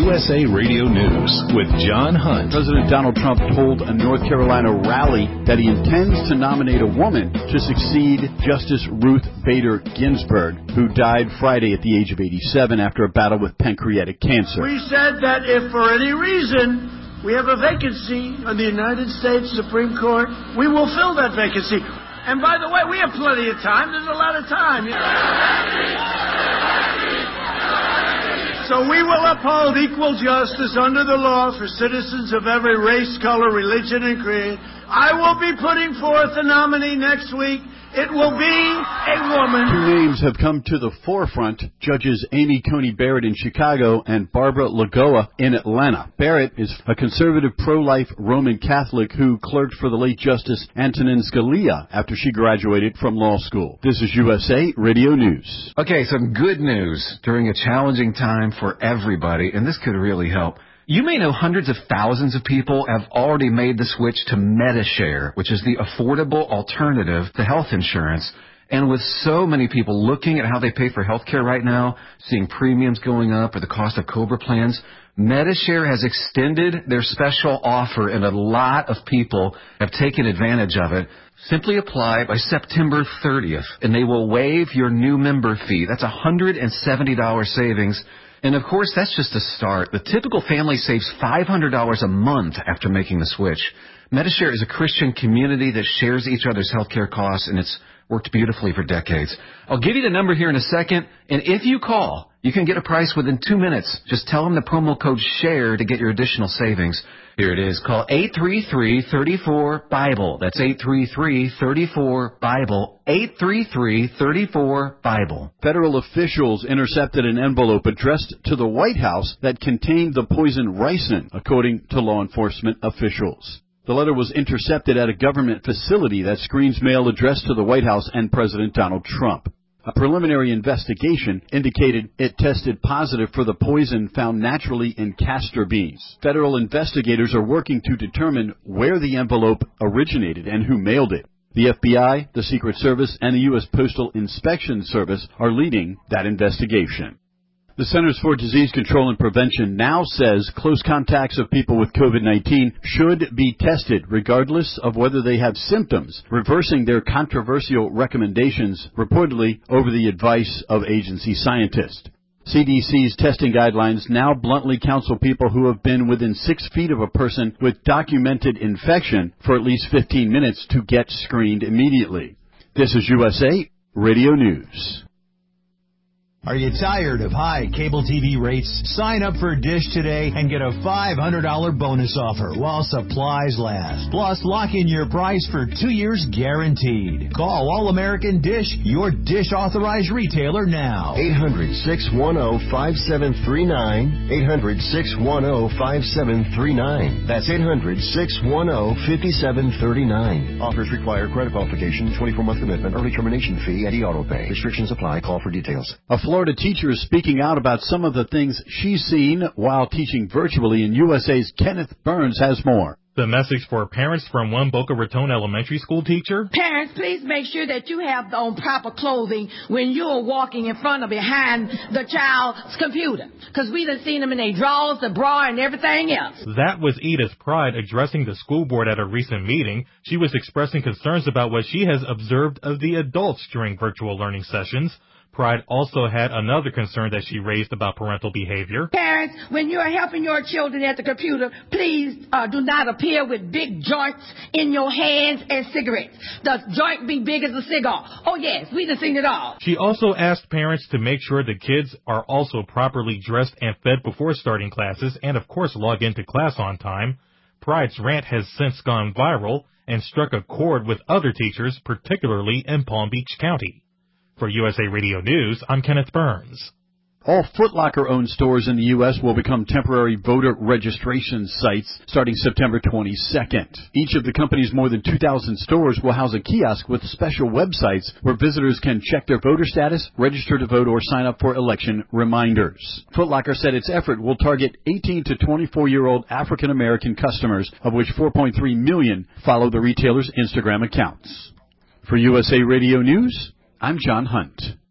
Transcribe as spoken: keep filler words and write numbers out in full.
U S A Radio News with John Hunt. President Donald Trump told a North Carolina rally that he intends to nominate a woman to succeed Justice Ruth Bader Ginsburg, who died Friday at the age of eighty-seven after a battle with pancreatic cancer. We said that if for any reason we have a vacancy on the United States Supreme Court, we will fill that vacancy. And by the way, we have plenty of time. There's a lot of time. So we will uphold equal justice under the law for citizens of every race, color, religion, and creed. I will be putting forth a nominee next week. It will be a woman. Two names have come to the forefront. Judges Amy Coney Barrett in Chicago and Barbara Lagoa in Atlanta. Barrett is a conservative pro-life Roman Catholic who clerked for the late Justice Antonin Scalia after she graduated from law school. This is U S A Radio News. Okay, some good news during a challenging time for everybody, and this could really help. You may know hundreds of thousands of people have already made the switch to Medi-Share, which is the affordable alternative to health insurance. And with so many people looking at how they pay for health care right now, seeing premiums going up or the cost of COBRA plans, Medi-Share has extended their special offer, and a lot of people have taken advantage of it. Simply apply by September thirtieth, and they will waive your new member fee. That's one hundred seventy dollars savings. And, of course, that's just a start. The typical family saves five hundred dollars a month after making the switch. Medi-Share is a Christian community that shares each other's health care costs, and it's worked beautifully for decades. I'll give you the number here in a second, and if you call, you can get a price within two minutes. Just tell them the promo code SHARE to get your additional savings. Here it is. Call eight three three, three four, BIBLE. That's eight three three, three four, BIBLE. eight three three, three four, BIBLE. Federal officials intercepted an envelope addressed to the White House that contained the poison ricin, according to law enforcement officials. The letter was intercepted at a government facility that screens mail addressed to the White House and President Donald Trump. A preliminary investigation indicated it tested positive for the poison found naturally in castor beans. Federal investigators are working to determine where the envelope originated and who mailed it. The F B I, the Secret Service, and the U S Postal Inspection Service are leading that investigation. The Centers for Disease Control and Prevention now says close contacts of people with COVID nineteen should be tested regardless of whether they have symptoms, reversing their controversial recommendations reportedly over the advice of agency scientists. C D C's testing guidelines now bluntly counsel people who have been within six feet of a person with documented infection for at least fifteen minutes to get screened immediately. This is U S A Radio News. Are you tired of high cable T V rates? Sign up for Dish today and get a five hundred dollars bonus offer while supplies last. Plus, lock in your price for two years guaranteed. Call All-American Dish, your Dish authorized retailer now. eight hundred, six one zero, five seven three nine. eight hundred, six one zero, five seven three nine. That's eight hundred, six one zero, five seven three nine. Offers require credit qualification, twenty-four month commitment, early termination fee, and e-auto pay. Restrictions apply. Call for details. A Florida teacher is speaking out about some of the things she's seen while teaching virtually, and U S A's Kenneth Burns has more. The message for parents from one Boca Raton elementary school teacher. Parents, please make sure that you have on proper clothing when you're walking in front or behind the child's computer. Because we done seen them in their drawers, the bra, and everything else. That was Edith Pride addressing the school board at a recent meeting. She was expressing concerns about what she has observed of the adults during virtual learning sessions. Pride also had another concern that she raised about parental behavior. Parents, when you're helping your children at the computer, please uh, do not appear with big joints in your hands and cigarettes. The joint be big as a cigar. Oh, yes, we done seen it all. She also asked parents to make sure the kids are also properly dressed and fed before starting classes and, of course, log into class on time. Pride's rant has since gone viral and struck a chord with other teachers, particularly in Palm Beach County. For U S A Radio News, I'm Kenneth Burns. All Foot Locker-owned stores in the U S will become temporary voter registration sites starting September twenty-second. Each of the company's more than two thousand stores will house a kiosk with special websites where visitors can check their voter status, register to vote, or sign up for election reminders. Foot Locker said its effort will target eighteen to twenty-four-year-old African-American customers, of which four point three million follow the retailer's Instagram accounts. For U S A Radio News, I'm John Hunt.